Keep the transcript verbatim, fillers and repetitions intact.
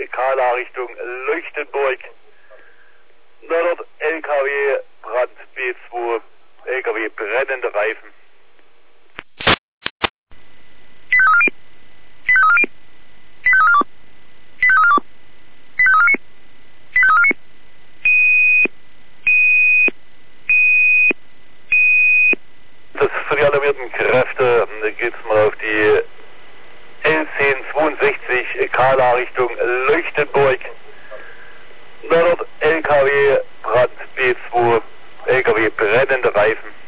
Kala Richtung Leuchtenburg. Dort L K W Brand B zwei, L K W brennende Reifen. Das für die alarmierten Kräfte, da geht's mal auf die L zehn zweiundsechzig Kala Richtung Leuchtenburg. Dort L K W Brand B zwei, L K W brennende Reifen.